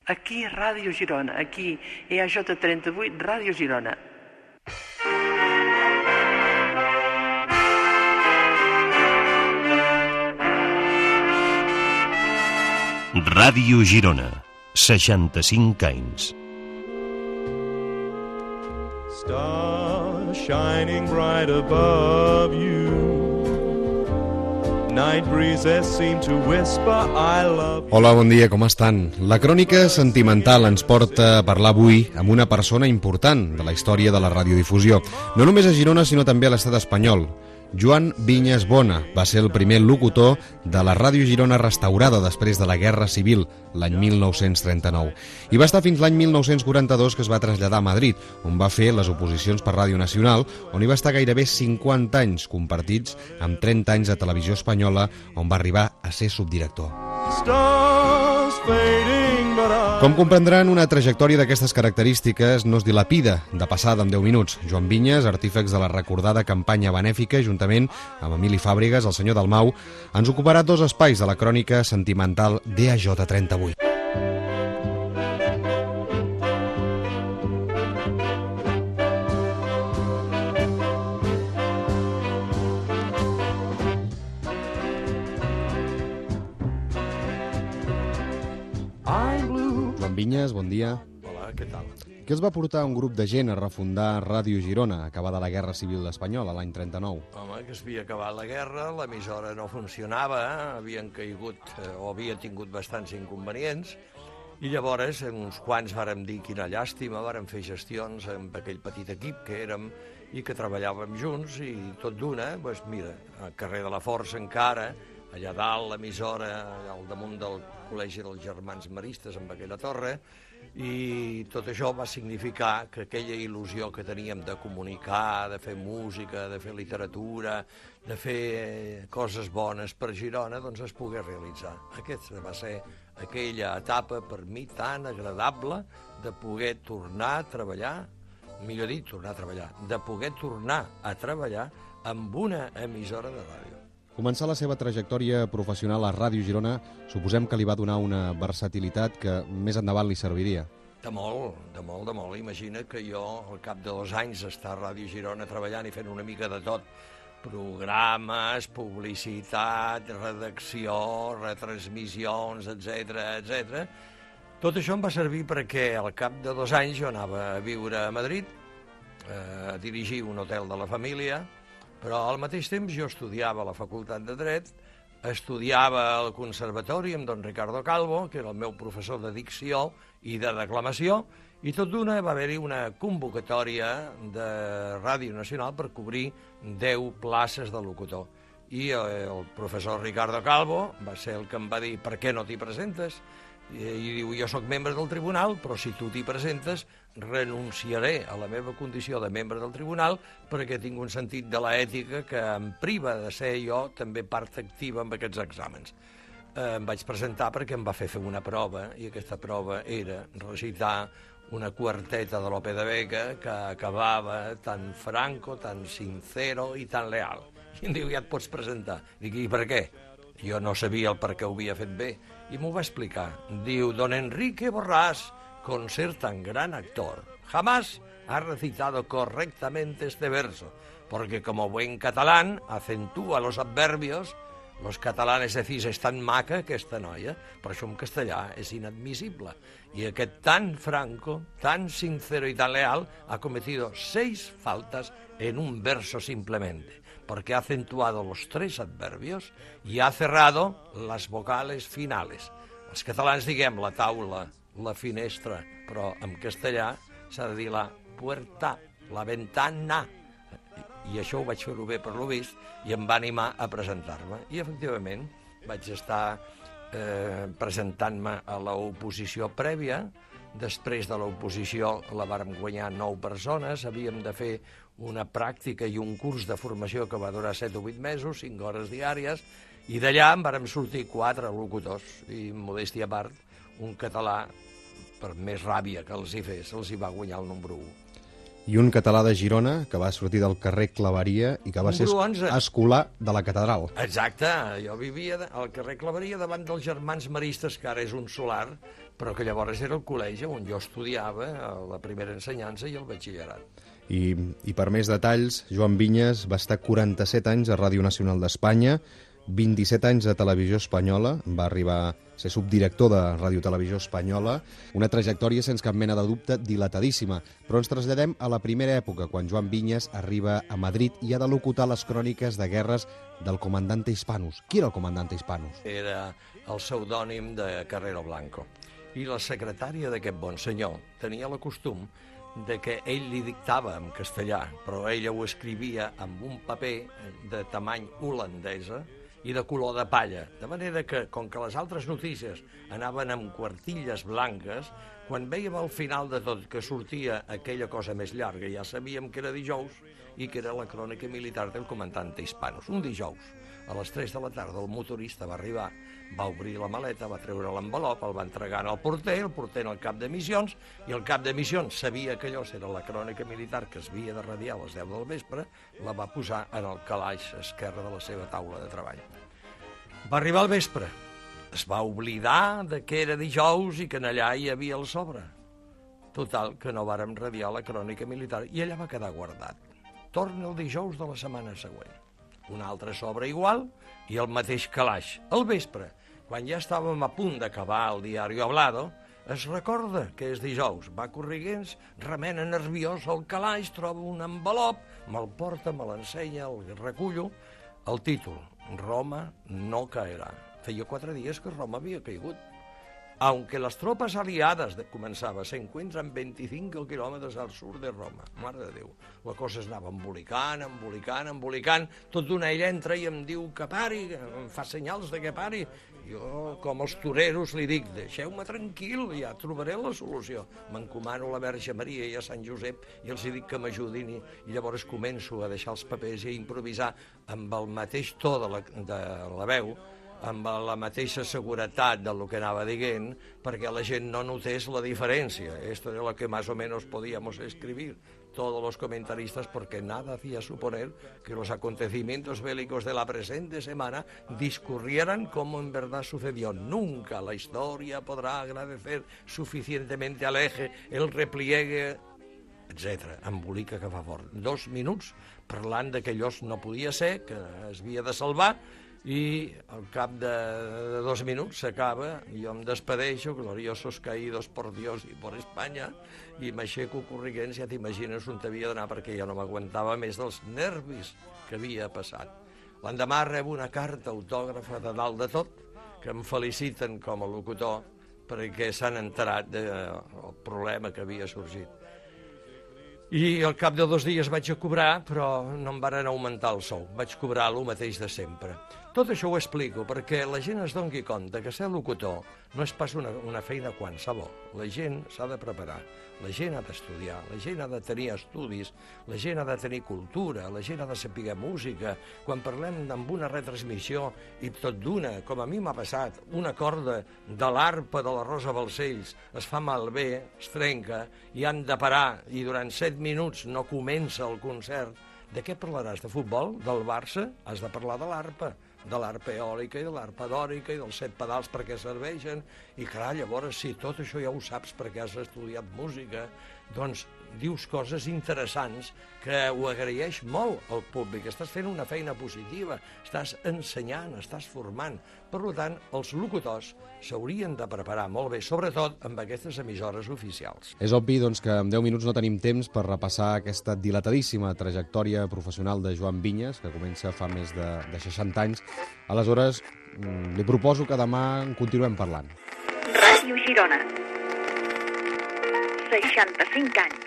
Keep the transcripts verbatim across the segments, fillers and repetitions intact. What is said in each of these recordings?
Aquí Ràdio Girona, aquí E A J trenta-vuit, Ràdio Girona. Ràdio Girona, seixanta-cinc anys. Stars shining bright above you. Night breezes seem to whisper I love you. Hola, bon dia, com estan? La crònica sentimental ens porta a parlar avui amb una persona important de la història de la radiodifusió, no només a Girona, sinó també a l'estat espanyol. Joan Vinyes Bona va ser el primer locutor de la Ràdio Girona restaurada després de la Guerra Civil, l'any mil nou-cents trenta-nou. I va estar fins l'any mil nou-cents quaranta-dos, que es va traslladar a Madrid, on va fer les oposicions per Ràdio Nacional, on hi va estar gairebé cinquanta anys, compartits amb trenta anys a Televisió Espanyola, on va arribar a ser subdirector. Stars fading, but I... Com comprendran, una trajectòria d'aquestes característiques no es dilapida de passada en deu minuts. Joan Vinyes, artífex de la recordada campanya benèfica, juntament amb Emili Fàbregas, el senyor Dalmau, ens ocuparà dos espais de la crònica sentimental d'E A J trenta-vuit. Joan Vinyes, bon dia. Hola, què tal? Què els va portar un grup de gent a refundar Ràdio Girona, acabada la Guerra Civil espanyola l'any trenta-nou? Home, que s'havia acabat la guerra, l'emissora no funcionava, eh? havien caigut eh, o havien tingut bastants inconvenients, i llavors uns quants vàrem dir quina llàstima, vàrem fer gestions amb aquell petit equip que érem i que treballàvem junts, i tot d'una, doncs mira, al carrer de la Força encara, allà dalt, l'emissora, al damunt del Col·legi dels Germans Maristes, amb aquella torre, i tot això va significar que aquella il·lusió que teníem de comunicar, de fer música, de fer literatura, de fer coses bones per Girona, doncs es pogués realitzar. Aquesta va ser aquella etapa per mi tan agradable de poder tornar a treballar, millor dit, tornar a treballar, de poder tornar a treballar amb una emissora de ràdio. Començar la seva trajectòria professional a Ràdio Girona suposem que li va donar una versatilitat que més endavant li serviria. De molt, de molt, de molt. Imagina que jo, al cap de dos anys, estar a Ràdio Girona treballant i fent una mica de tot. Programes, publicitat, redacció, retransmissions, etcètera, etcètera. Tot això em va servir perquè al cap de dos anys jo anava a viure a Madrid, a dirigir un hotel de la família, però al mateix temps jo estudiava a la Facultat de Dret, estudiava al Conservatori amb don Ricardo Calvo, que era el meu professor de dicció i de declamació, i tot d'una va haver-hi una convocatòria de Ràdio Nacional per cobrir deu places de locutor. I el professor Ricardo Calvo va ser el que em va dir «Per què no t'hi presentes?» I diu, jo sóc membre del tribunal, però si tu t'hi presentes, renunciaré a la meva condició de membre del tribunal perquè tinc un sentit de l'ètica que em priva de ser jo també part activa amb aquests exàmens. Eh, em vaig presentar perquè em va fer fer una prova, i aquesta prova era recitar una quarteta de Lope de Vega que acabava tan franco, tan sincero i tan leal. I em diu, ja et pots presentar. Dic, i per què? Jo no sabia el per què ho havia fet bé, i m'ho va explicar. Diu, don Enrique Borràs, con ser tan gran actor, jamás ha recitado correctamente este verso, porque como buen catalán acentúa los adverbios. Los catalanes decís, és tan maca aquesta noia, però això en castellà és inadmissible. I aquest tan franco, tan sincero y tan leal ha cometido seis faltas en un verso simplemente, porque ha acentuado los tres adverbios y ha cerrado las vocales finales. Els catalans diguem la taula, la finestra, però en castellà s'ha de dir la puerta, la ventana. I això ho vaig fer-ho bé per lo vist i em va animar a presentar-me. I efectivament vaig estar eh, presentant-me a l'oposició prèvia. Després de l'oposició la vàrem guanyar nou persones, havíem de fer una pràctica i un curs de formació que va durar set o vuit mesos, cinc hores diàries, i d'allà en vàrem sortir quatre locutors, i modèstia a part, un català, per més ràbia que els hi fes, els hi va guanyar el número un. I un català de Girona que va sortir del carrer Claveria i que va Un ser Bru onze. escolà de la catedral. Exacte, jo vivia al carrer Claveria davant dels Germans Maristes, que ara és un solar, però que llavors era el col·legi on jo estudiava la primera ensenyança i el batxillerat. I, I per més detalls, Joan Vinyes va estar quaranta-set anys a Ràdio Nacional d'Espanya, vint-i-set anys a Televisió Espanyola, va arribar a ser subdirector de Ràdio Televisió Espanyola, una trajectòria sense cap mena de dubte dilatadíssima. Però ens traslladem a la primera època, quan Joan Vinyes arriba a Madrid i ha de locutar les cròniques de guerres del comandante Hispanus. Qui era el comandante Hispanus? Era el pseudònim de Carrero Blanco. I la secretària d'aquest bon senyor tenia el costum de que ell li dictava en castellà, però ella ho escrivia amb un paper de tamany holandesa i de color de palla, de manera que, com que les altres notícies anaven amb quartilles blanques, quan vèiem al final de tot que sortia aquella cosa més llarga, ja sabíem que era dijous i que era la crònica militar del comandante Hispanus. Un dijous, a les tres de la tarda, el motorista va arribar, va obrir la maleta, va treure l'envelop, el va entregar al porter, el porter al cap de missions, i el cap de missions sabia que allò era la crònica militar que es havia de radiar a les deu del vespre, la va posar en el calaix esquerre de la seva taula de treball. Va arribar al vespre, es va oblidar de que era dijous i que allà hi havia el sobre. Total, que no vàrem radiar la crònica militar i allà va quedar guardat. Torna el dijous de la setmana següent. Un altre sobre igual i el mateix calaix. Al vespre, quan ja estàvem a punt d'acabar el diari Hablado, es recorda que és dijous. Va corriguents, remena nerviós el calaix, troba un envelop, me'l porta, me l'ensenya, el recullo. El títol, Roma no caerà. Feia quatre dies que Roma havia caigut. Aunque las tropas aliadas, de, començava, se encuentran veinticinco kilómetros al sur de Roma. Mare de Déu, la cosa es anava embolicant, embolicant, embolicant. Tot d'una ella entra i em diu que pari, em fa senyals de que pari. Jo, com els toreros, li dic, deixeu-me tranquil, ja trobaré la solució. M'encomano a la Verge Maria i a Sant Josep i els dic que m'ajudin i, i llavors començo a deixar els papers i a improvisar amb el mateix to de la, de la veu, amb la mateixa seguretat del que anava dient, perquè la gent no notés la diferència. Esto era lo que más o menos podíamos escribir todos los comentaristas, porque nada hacía suponer que los acontecimientos bélicos de la presente semana discurrieran como en verdad sucedió. Nunca la historia podrá agradecer suficientemente al eje el repliegue, etcètera. Embolica que fa fort. Dos minuts parlant de que allò no podia ser, que es havia de salvar, i al cap de, de dos minuts s'acaba, jo em despedeixo, gloriosos caídos por Dios y por España, i m'aixeco corriguents, ja t'imagines on havia d'anar, perquè ja no m'aguantava més dels nervis que havia passat. L'endemà rebo una carta autògrafa de dalt de tot, que em feliciten com a locutor, perquè s'han enterat del problema que havia sorgit. I al cap de dos dies vaig a cobrar, però no em van augmentar el sou. Vaig cobrar el mateix de sempre. Tot això ho explico perquè la gent es doni compte que ser locutor no és pas una, una feina qualsevol. La gent s'ha de preparar, la gent ha d'estudiar, la gent ha de tenir estudis, la gent ha de tenir cultura, la gent ha de saber música. Quan parlem amb una retransmissió i tot d'una, com a mi m'ha passat, una corda de l'arpa de la Rosa Balcells es fa malbé, es trenca, i han de parar, i durant set minuts no comença el concert. De què parlaràs? De futbol? Del Barça? Has de parlar de l'arpa, de l'arpa eòlica i de l'arpa dòrica i dels set pedals perquè serveixen. I clar, llavors, si tot això ja ho saps perquè has estudiat música, doncs dius coses interessants que ho agraeix molt al públic. Estàs fent una feina positiva, estàs ensenyant, estàs formant. Per tant, els locutors s'haurien de preparar molt bé, sobretot amb aquestes emissores oficials. És obvi doncs, que en deu minuts no tenim temps per repassar aquesta dilatadíssima trajectòria professional de Joan Vinyes, que comença fa més de, de seixanta anys. Aleshores, li proposo que demà en continuem parlant. Ràdio Girona. seixanta-cinc anys.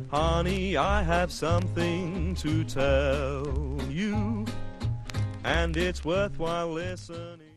Honey, I have something to tell you, and it's worthwhile listening.